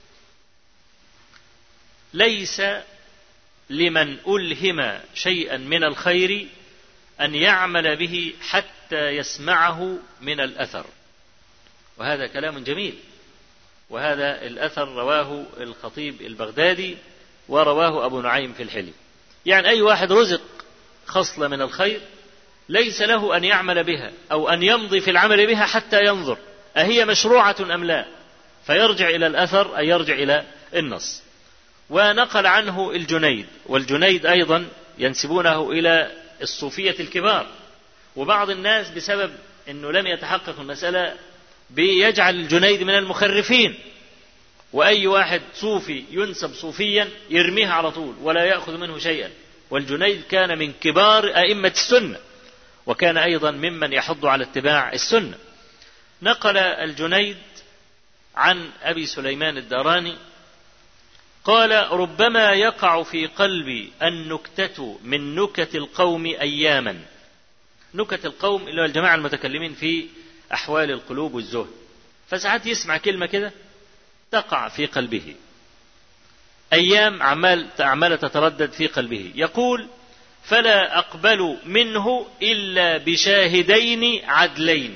ليس لمن ألهم شيئا من الخير أن يعمل به حتى يسمعه من الأثر. وهذا كلام جميل، وهذا الأثر رواه الخطيب البغدادي ورواه أبو نعيم في الحلي. يعني أي واحد رزق خصلة من الخير ليس له أن يعمل بها أو أن يمضي في العمل بها حتى ينظر أهي مشروعة أم لا، فيرجع إلى الأثر أي يرجع إلى النص. ونقل عنه الجنيد، والجنيد أيضا ينسبونه إلى الصوفية الكبار، وبعض الناس بسبب أنه لم يتحقق المسألة بيجعل الجنيد من المخرفين، وأي واحد صوفي ينسب صوفيا يرميه على طول ولا يأخذ منه شيئا. والجنيد كان من كبار أئمة السنة، وكان أيضا ممن يحض على اتباع السنة. نقل الجنيد عن أبي سليمان الداراني قال ربما يقع في قلبي النكتة من نكت القوم أياما. نكت القوم اللي هو الجماعة المتكلمين في أحوال القلوب والزهد، فساعات يسمع كلمة كده تقع في قلبه أيام عمال عمال تتردد في قلبه. يقول فلا أقبل منه إلا بشاهدين عدلين.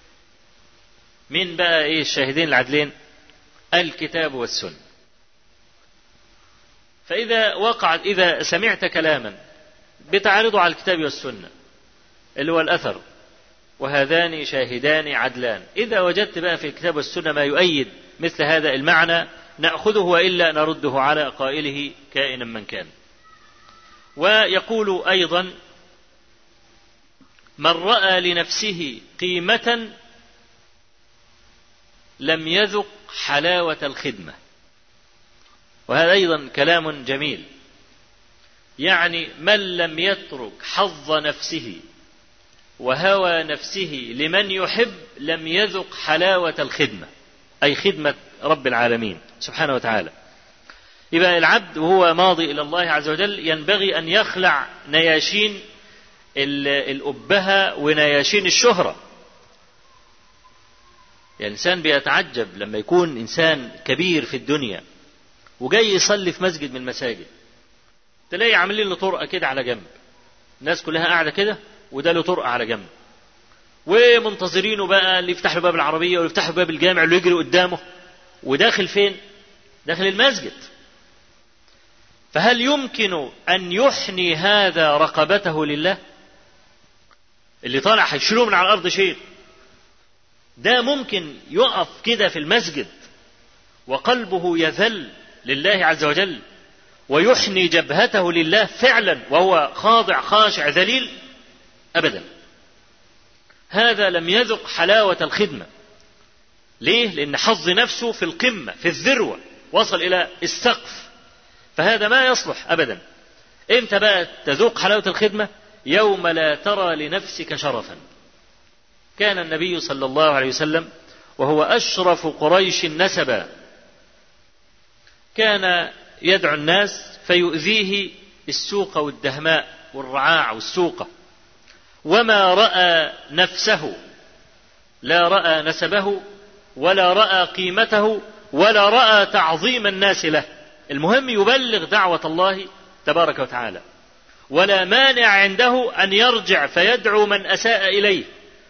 من بقى إيه الشاهدين العدلين؟ الكتاب والسنة. فإذا وقعت إذا سمعت كلاما بتعرضه على الكتاب والسنة اللي هو الأثر، وهذان شاهدان عدلان، إذا وجدت بقى في الكتاب والسنة ما يؤيد مثل هذا المعنى نأخذه، وإلا نرده على قائله كائنا من كان. ويقول أيضا من رأى لنفسه قيمة لم يذق حلاوة الخدمة. وهذا أيضا كلام جميل، يعني من لم يترك حظ نفسه وهوى نفسه لمن يحب لم يذق حلاوة الخدمة، أي خدمة رب العالمين سبحانه وتعالى. يبقى العبد وهو ماضي إلى الله عز وجل ينبغي أن يخلع نياشين الأبهة ونياشين الشهرة. يعني الإنسان بيتعجب لما يكون إنسان كبير في الدنيا وجاي يصلي في مسجد من المساجد، تلاقي عاملين له طرقة كده على جنب، الناس كلها قاعدة كده وده له طرقة على جنب، ومنتظرينه بقى اللي يفتح له باب العربية واللي يفتح له باب الجامع اللي يجري قدامه، وداخل فين؟ داخل المسجد. فهل يمكن أن يحني هذا رقبته لله؟ اللي طالع هيشيلوه من على الأرض شيء، ده ممكن يقف كده في المسجد وقلبه يذل لله عز وجل ويحني جبهته لله فعلا وهو خاضع خاشع ذليل؟ أبدا. هذا لم يذق حلاوة الخدمة. ليه؟ لأن حظ نفسه في القمة في الذروة، وصل إلى السقف، فهذا ما يصلح أبدا. إمتى بقى تذوق حلاوة الخدمة؟ يوم لا ترى لنفسك شرفا. كان النبي صلى الله عليه وسلم وهو أشرف قريش نسبا كان يدعو الناس فيؤذيه السوق والدهماء والرعاع والسوقة، وما رأى نفسه، لا رأى نسبه ولا رأى قيمته ولا رأى تعظيم الناس له، المهم يبلغ دعوة الله تبارك وتعالى، ولا مانع عنده أن يرجع فيدعو من أساء إليه.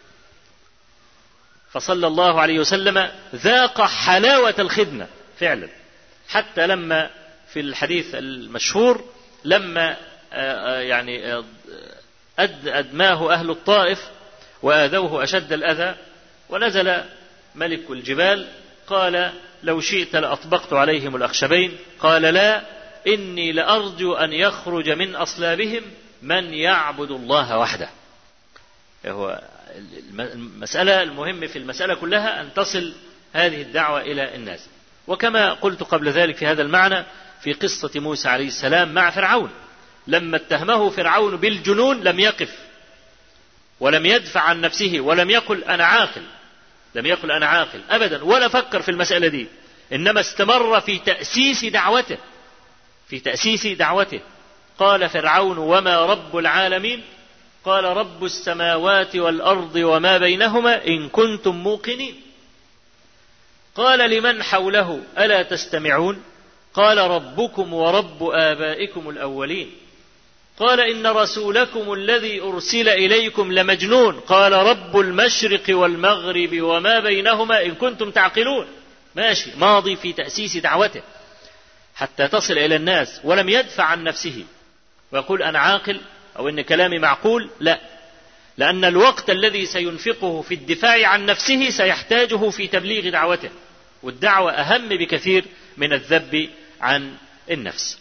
فصلى الله عليه وسلم ذاق حلاوة الخدمة فعلا، حتى لما في الحديث المشهور لما يعني أدماه أهل الطائف وآذوه أشد الأذى ونزل ملك الجبال قال لو شئت لأطبقت عليهم الأخشبين، قال لا، إني لأرجو أن يخرج من أصلابهم من يعبد الله وحده. هو المسألة المهم في المسألة كلها أن تصل هذه الدعوة إلى الناس. وكما قلت قبل ذلك في هذا المعنى في قصة موسى عليه السلام مع فرعون، لما اتهمه فرعون بالجنون لم يقف ولم يدفع عن نفسه ولم يقل أنا عاقل، لم يقل أنا عاقل أبدا، ولا فكر في المسألة دي، إنما استمر في تأسيس دعوته في تأسيس دعوته قال فرعون وما رب العالمين؟ قال رب السماوات والأرض وما بينهما إن كنتم موقنين. قال لمن حوله ألا تستمعون؟ قال ربكم ورب آبائكم الأولين. قال إن رسولكم الذي أرسل إليكم لمجنون. قال رب المشرق والمغرب وما بينهما إن كنتم تعقلون. ماشي ماضي في تأسيس دعوته حتى تصل إلى الناس، ولم يدفع عن نفسه ويقول أنا عاقل أو إن كلامي معقول، لا، لأن الوقت الذي سينفقه في الدفاع عن نفسه سيحتاجه في تبليغ دعوته، والدعوة أهم بكثير من الذب عن النفس.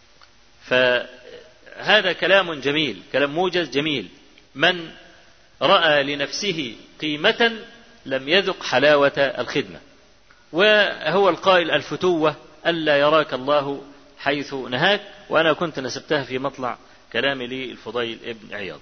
فهذا كلام جميل، كلام موجز جميل. من رأى لنفسه قيمة لم يذق حلاوة الخدمة. وهو القائل الفتوة ألا يراك الله حيث نهاك، وأنا كنت نسبتها في مطلع كلامي للفضيل ابن عياض.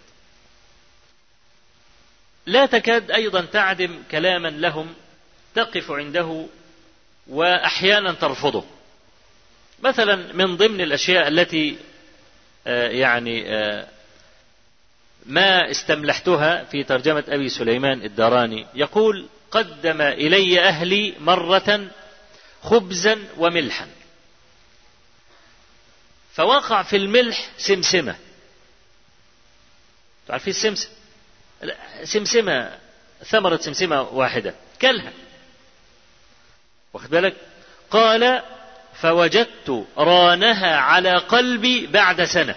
لا تكاد أيضا تعدم كلاما لهم تقف عنده وأحيانا ترفضه. مثلا من ضمن الأشياء التي آه يعني آه ما استملحتها في ترجمة أبي سليمان الداراني، يقول قدم إلي أهلي مرة خبزا وملحا، فوقع في الملح سمسمة. تعرفين السمسم؟ سمسمة، ثمرة سمسمة واحدة كلها، واخد بالك؟ قال فوجدت رانها على قلبي بعد سنة.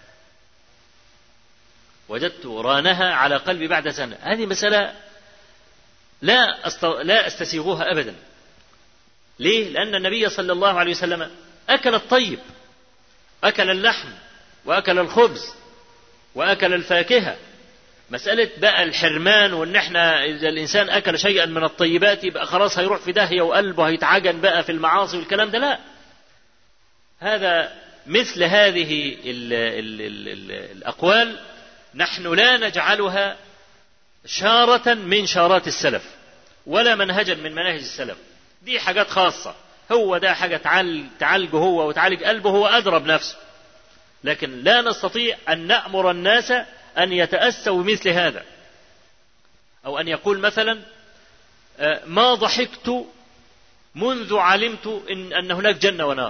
وجدت رانها على قلبي بعد سنة. هذه مسألة لا أست... لا أستسيغها أبدا. ليه؟ لأن النبي صلى الله عليه وسلم أكل الطيب، أكل اللحم وأكل الخبز وأكل الفاكهة. مسألة بقى الحرمان وإن احنا إذا الإنسان أكل شيئا من الطيبات يبقى خلاص هيروح في داهية وقلبه هيتعجن بقى في المعاصي والكلام ده، لا. هذا مثل هذه ال ال ال ال الأقوال نحن لا نجعلها شارة من شارات السلف ولا منهجا من مناهج السلف. دي حاجات خاصة، هو ده حاجة تعالج تعالجه هو وتعالج قلبه، هو أدرى بنفسه. لكن لا نستطيع أن نأمر الناس أن يتأسوا بمثل هذا، أو أن يقول مثلا ما ضحكت منذ علمت إن, أن هناك جنة ونار.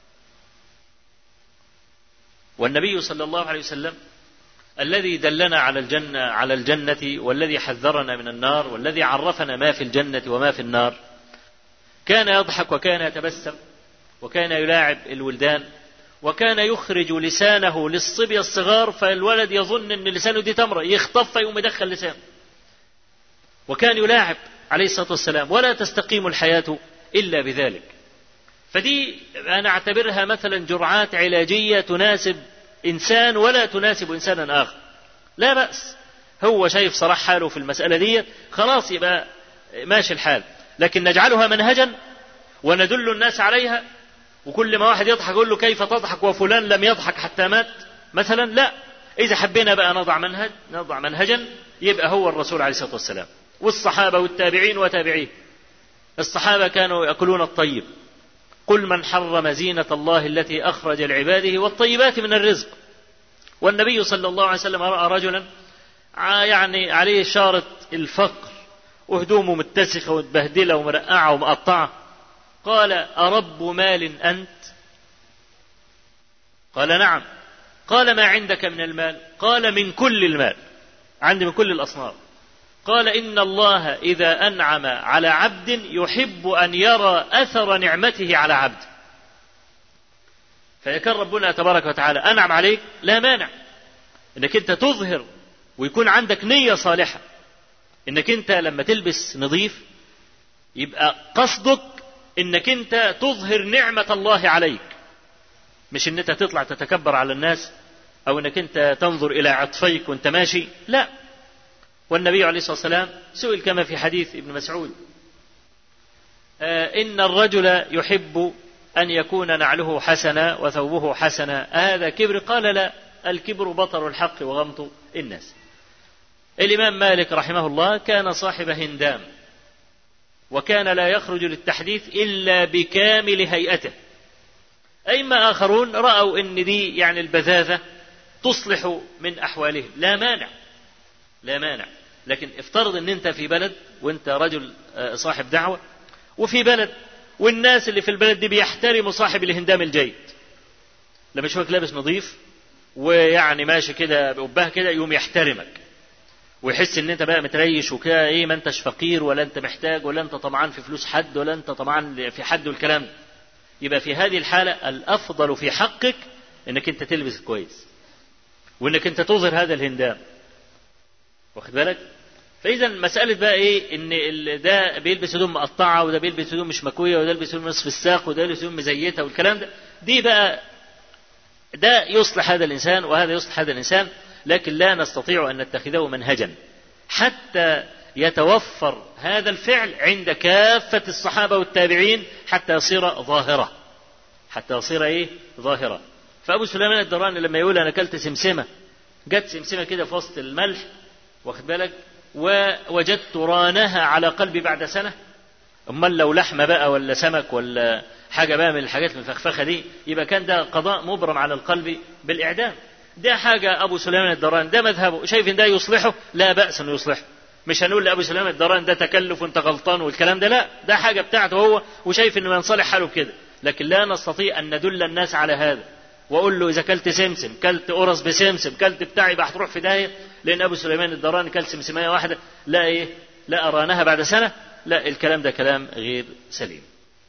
والنبي صلى الله عليه وسلم الذي دلنا على الجنة على الجنة والذي حذرنا من النار والذي عرفنا ما في الجنة وما في النار كان يضحك وكان يتبسم وكان يلاعب الولدان، وكان يخرج لسانه للصبي الصغار فالولد يظن أن لسانه دي تمرة يخطف يقوم يدخل لسانه، وكان يلاعب عليه الصلاة والسلام، ولا تستقيم الحياة إلا بذلك. فدي أنا أعتبرها مثلا جرعات علاجية تناسب إنسان ولا تناسب إنسانا آخر، لا بأس. هو شايف صلاح حاله في المسألة دي خلاص يبقى ماشي الحال، لكن نجعلها منهجا وندل الناس عليها، وكل ما واحد يضحك يقول له كيف تضحك وفلان لم يضحك حتى مات مثلا، لا. إذا حبينا بقى نضع منهج نضع منهجا يبقى هو الرسول عليه الصلاة والسلام والصحابة والتابعين وتابعيه. الصحابة كانوا يأكلون الطيب، قل من حرم زينة الله التي أخرج لعباده والطيبات من الرزق. والنبي صلى الله عليه وسلم رأى رجلا يعني عليه شارة الفقر وهدومه متسخة ومتبهدلة ومرقعة ومقطعة، قال أرب مال أنت؟ قال نعم. قال ما عندك من المال؟ قال من كل المال، عندي من كل الأصناف. قال إن الله إذا أنعم على عبد يحب أن يرى أثر نعمته على عبد. فإذا كان ربنا تبارك وتعالى أنعم عليك لا مانع إنك أنت تظهر ويكون عندك نية صالحة، إنك أنت لما تلبس نظيف يبقى قصدك إنك أنت تظهر نعمة الله عليك، مش إن أنت تطلع تتكبر على الناس أو أنك أنت تنظر إلى عطفيك وأنت ماشي، لا. والنبي عليه الصلاة والسلام سئل كما في حديث ابن مسعود: إن الرجل يحب أن يكون نعله حسنا وثوبه حسنا، هذا كبر؟ قال: لا، الكبر بطر الحق وغمط الناس. الإمام مالك رحمه الله كان صاحب هندام، وكان لا يخرج للتحديث إلا بكامل هيئته. أيما آخرون رأوا أن دي يعني البذاذة تصلح من أحوالهم، لا مانع لا مانع. لكن افترض أن أنت في بلد وأنت رجل صاحب دعوة، وفي بلد والناس اللي في البلد دي بيحترموا صاحب الهندام الجيد، لما يشوفك لابس نظيف ويعني ماشي كده بقبها كده يوم يحترمك، ويحس ان انت بقى متريش وكده، ايه، ما انتش فقير ولا انت محتاج ولا انت طمعان في فلوس حد ولا انت طمعان في حد والكلام ده. يبقى في هذه الحالة الافضل في حقك انك انت تلبس كويس، وانك انت تظهر هذا الهندام، واخد بالك؟ فاذا مسألة بقى ايه، ان ده بيلبس هدوم مقطعة وده بيلبس هدوم مش مكوية وده بيلبس هدوم نصف الساق وده بيلبس هدوم مزيتة والكلام ده، دي بقى ده يصلح هذا الإنسان وهذا يصلح هذا الإنسان، لكن لا نستطيع أن نتخذه منهجا حتى يتوفر هذا الفعل عند كافة الصحابة والتابعين حتى يصير ظاهرة حتى يصير إيه ظاهرة. فأبو سليمان الدراني لما يقول أنا أكلت سمسمة، جت سمسمة كده في وسط الملح، واخد بالك، ووجدت رانها على قلبي بعد سنة، أمال لو لحمة بقى ولا سمك ولا حاجة بقى من الحاجات المفخفخة دي، يبقى كان ده قضاء مبرم على القلب بالإعدام. ده حاجة أبو سليمان الدراني ده مذهبه، شايف إن ده يصلحه، لا بأس إنه يصلحه. مش هنقول لأبو سليمان الدراني ده تكلف وأنت غلطان والكلام ده، لا، ده حاجة بتاعته هو وشايف إنه ينصلح حاله كده. لكن لا نستطيع أن ندل الناس على هذا وأقول له إذا كلت سمسم، كلت قرص بسمسم، كلت بتاعي بقى هتروح في داهية لأن أبو سليمان الدراني كلت سمسمية واحدة، لا إيه، لا أرانها بعد سنة، لا، الكلام ده كلام غير سليم.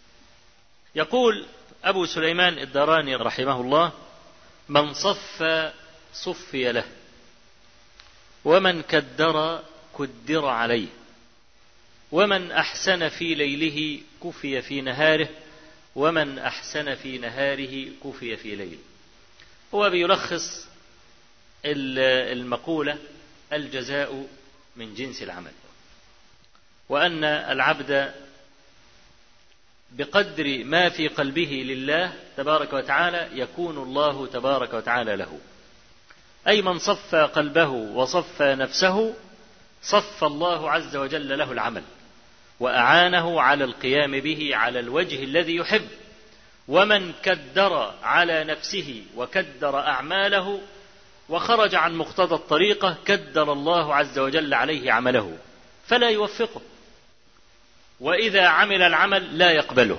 يقول أبو سليمان الدراني رحمه الله: من صف صفي له، ومن كدر كدر عليه، ومن أحسن في ليله كفي في نهاره، ومن أحسن في نهاره كفي في ليله. هو بيلخص المقولة: الجزاء من جنس العمل، وأن العبد بقدر ما في قلبه لله تبارك وتعالى يكون الله تبارك وتعالى له. أي من صف قلبه وصف نفسه صف الله عز وجل له العمل وأعانه على القيام به على الوجه الذي يحب. ومن كدر على نفسه وكدر أعماله وخرج عن مقتضى الطريقة كدر الله عز وجل عليه عمله فلا يوفقه، وإذا عمل العمل لا يقبله.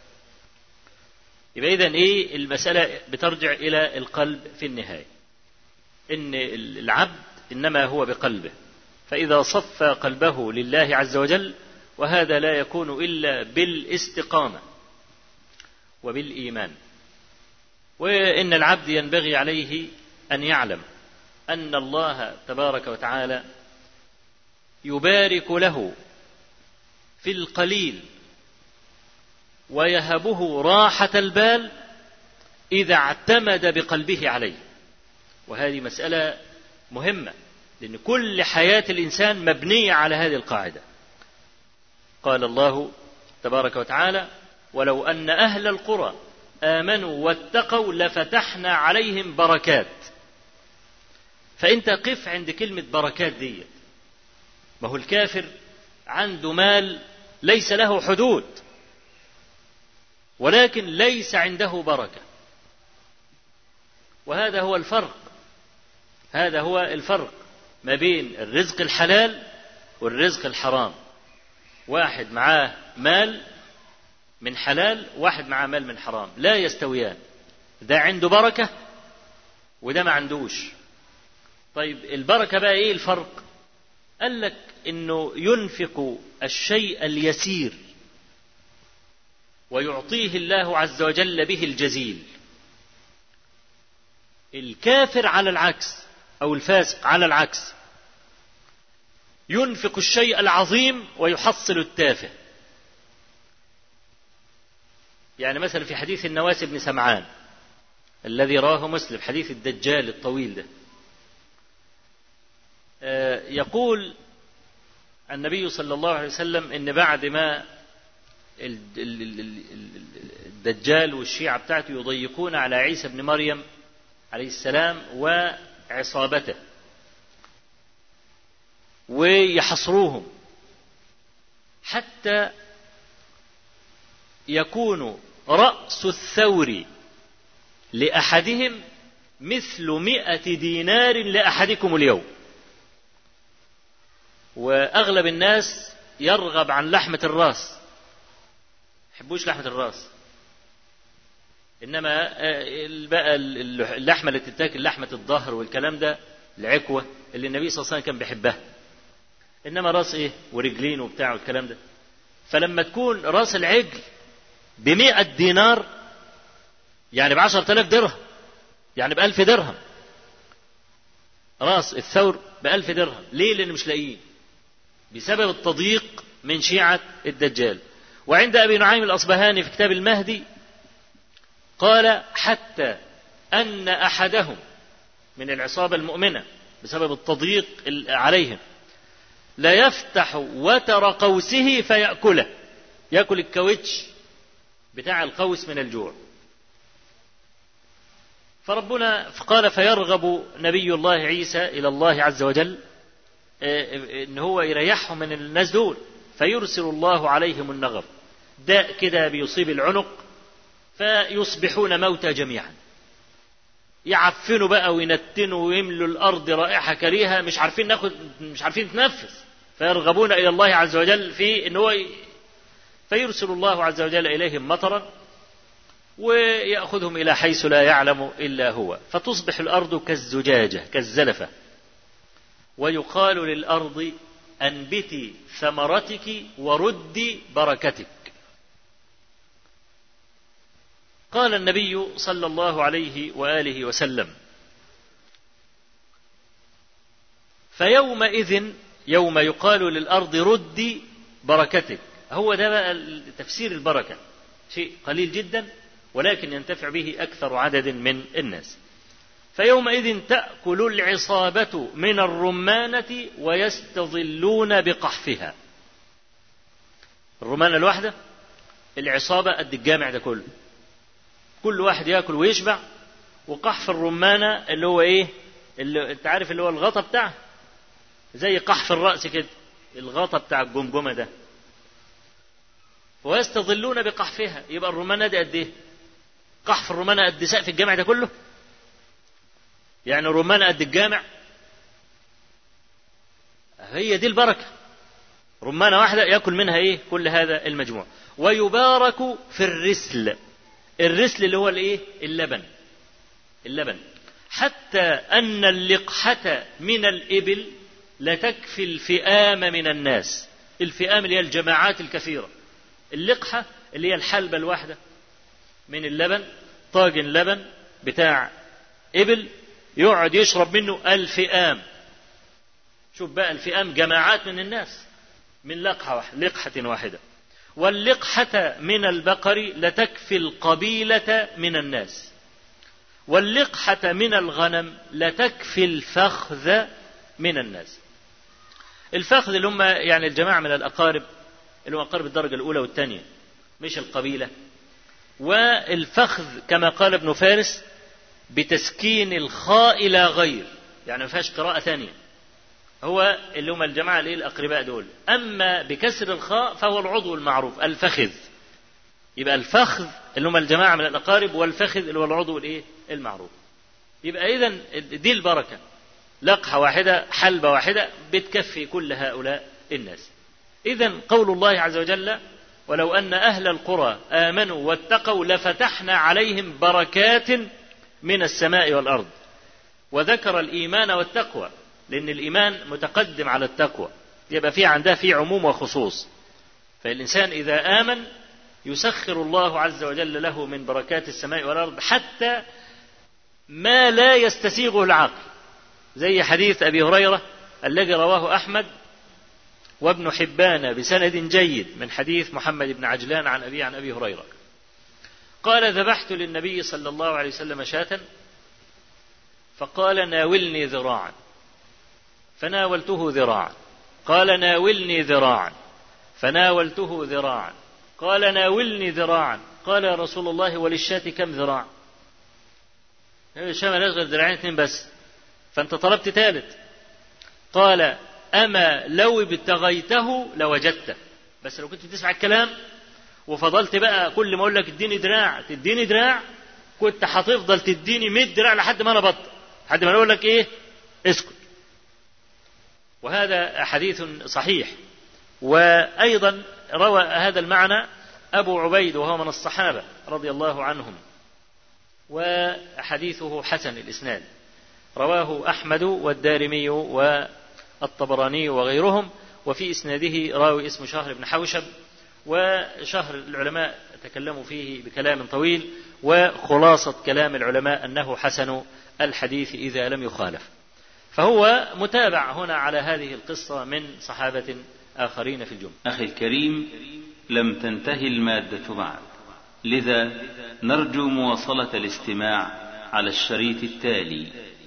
يبقى إذن إيه المسألة بترجع إلى القلب في النهاية، إن العبد إنما هو بقلبه، فإذا صف قلبه لله عز وجل، وهذا لا يكون إلا بالاستقامة وبالإيمان. وإن العبد ينبغي عليه أن يعلم أن الله تبارك وتعالى يبارك له في القليل ويهبه راحة البال إذا اعتمد بقلبه عليه. وهذه مسألة مهمة، لأن كل حياة الإنسان مبنية على هذه القاعدة. قال الله تبارك وتعالى: ولو أن أهل القرى آمنوا واتقوا لفتحنا عليهم بركات. فأنت قف عند كلمة بركات دي. ما هو الكافر عنده مال ليس له حدود، ولكن ليس عنده بركة. وهذا هو الفرق هذا هو الفرق ما بين الرزق الحلال والرزق الحرام. واحد معاه مال من حلال، واحد معاه مال من حرام، لا يستويان. ده عنده بركة وده ما عندوش. طيب البركة بقى ايه الفرق؟ قال لك انه ينفق الشيء اليسير ويعطيه الله عز وجل به الجزيل. الكافر على العكس، او الفاسق على العكس، ينفق الشيء العظيم ويحصل التافه. يعني مثلا في حديث النواس بن سمعان الذي رواه مسلم، حديث الدجال الطويل ده. يقول النبي صلى الله عليه وسلم إن بعد ما الدجال والشيعة بتاعته يضيقون على عيسى بن مريم عليه السلام وعصابته ويحصروهم حتى يكون رأس الثور لأحدهم مثل مئة دينار لأحدكم اليوم. وأغلب الناس يرغب عن لحمة الراس، يحبوش لحمة الراس، إنما بقى اللحمة اللي تتاكل لحمة الظهر والكلام ده العكوة اللي النبي صلى الله عليه وسلم كان بيحبها، إنما راس إيه ورجلين وبتاع والكلام ده. فلما تكون راس العجل بمئة دينار يعني بعشرة آلاف درهم، يعني بألف درهم، راس الثور بألف درهم. ليه؟ لأن مش لاقيين بسبب التضييق من شيعة الدجال. وعند أبي نعيم الأصبهاني في كتاب المهدي قال حتى أن أحدهم من العصابة المؤمنة بسبب التضييق عليهم لا يفتح وتر قوسه فيأكله، يأكل الكاوتش بتاع القوس من الجوع. فربنا قال فيرغب نبي الله عيسى إلى الله عز وجل إن هو يريحهم من الناس دول، فيرسل الله عليهم النغر، داء كده بيصيب العنق فيصبحون موتى جميعا، يعفنوا بقى وينتنوا ويملوا الأرض رائحة كريهة، مش عارفين ناخد، مش عارفين نتنفس. فيرغبون إلى الله عز وجل في إن هو ي... فيرسل الله عز وجل إليهم مطرا ويأخذهم إلى حيث لا يعلم إلا هو، فتصبح الأرض كالزجاجة كالزلفة، ويقال للأرض أنبتي ثمرتك وردي بركتك. قال النبي صلى الله عليه وآله وسلم فيومئذ يوم يقال للأرض ردي بركتك، هو ده بقى تفسير البركة، شيء قليل جدا ولكن ينتفع به أكثر عدد من الناس. فيومئذ تأكل العصابة من الرمانة ويستظلون بقحفها. الرمانة الواحدة، العصابة قد الجامع ده كله، كل واحد يأكل ويشبع. وقحف الرمانة اللي هو ايه، اللي انت عارف اللي هو الغطا بتاعه، زي قحف الرأس كده، الغطا بتاع الجمجمة ده. ويستظلون بقحفها، يبقى الرمانة دي قد ايه؟ قحف الرمانة قد سقف الجامع ده كله، يعني الرمانة قد الجامع. هي دي البركة، رمانة واحدة يأكل منها ايه كل هذا المجموع. ويبارك في الرسل، الرسل اللي هو الايه، اللبن، اللبن، حتى أن اللقحة من الإبل لتكفي الفئام من الناس. الفئام اللي هي الجماعات الكثيرة، اللقحة اللي هي الحلبة الواحدة من اللبن، طاجن لبن بتاع إبل يقعد يشرب منه الفئام. شوف بقى الفئام، جماعات من الناس من لقحة واحدة، لقحة واحدة. واللقحة من البقر لتكفي القبيلة من الناس. واللقحة من الغنم لتكفي الفخذ من الناس. الفخذ اللي هم يعني الجماعة من الأقارب، اللي هم أقارب الدرجة الأولى والثانية، مش القبيلة. والفخذ كما قال ابن فارس بتسكين الخاء إلى غير، يعني ما فيهاش قراءة ثانية، هو اللي هم الجماعة اللي الأقرباء دول. أما بكسر الخاء فهو العضو المعروف الفخذ، يبقى الفخذ اللي هم الجماعة من الأقارب، والفخذ اللي هو العضو الإيه المعروف. يبقى إذن دي البركة، لقحة واحدة، حلبة واحدة بتكفي كل هؤلاء الناس. إذن قول الله عز وجل ولو أن أهل القرى آمنوا واتقوا لفتحنا عليهم بركات من السماء والأرض. وذكر الإيمان والتقوى لأن الإيمان متقدم على التقوى، يبقى في عندها في عموم وخصوص. فالإنسان إذا آمن يسخر الله عز وجل له من بركات السماء والأرض حتى ما لا يستسيغه العقل، زي حديث أبي هريرة الذي رواه أحمد وابن حبان بسند جيد من حديث محمد بن عجلان عن أبي عن أبي هريرة قال ذبحت للنبي صلى الله عليه وسلم شاة فقال ناولني ذراعا فناولته ذراعا قال ناولني ذراعا فناولته ذراعا قال ناولني ذراعا قال يا رسول الله وللشاة كم ذراع؟ الشاة مالهاش غير ذراعين اثنين بس، فأنت طلبت ثالث. قال أما لو ابتغيته لوجدته، بس لو كنت بتسمع الكلام وفضلت بقى كل ما أقول لك اديني دراع تديني دراع، كنت هتفضل تديني مئة دراع لحد ما أنا بطل، لحد ما أقول لك إيه اسكت. وهذا حديث صحيح. وأيضا روى هذا المعنى أبو عبيد وهو من الصحابة رضي الله عنهم، وحديثه حسن الإسناد، رواه أحمد والدارمي والطبراني وغيرهم، وفي إسناده راوي اسمه شهر بن حوشب، وشهر العلماء تكلموا فيه بكلام طويل، وخلاصة كلام العلماء أنه حسن الحديث إذا لم يخالف. فهو متابع هنا على هذه القصة من صحابة آخرين في الجملة. أخي الكريم، لم تنتهي المادة بعد، لذا نرجو مواصلة الاستماع على الشريط التالي.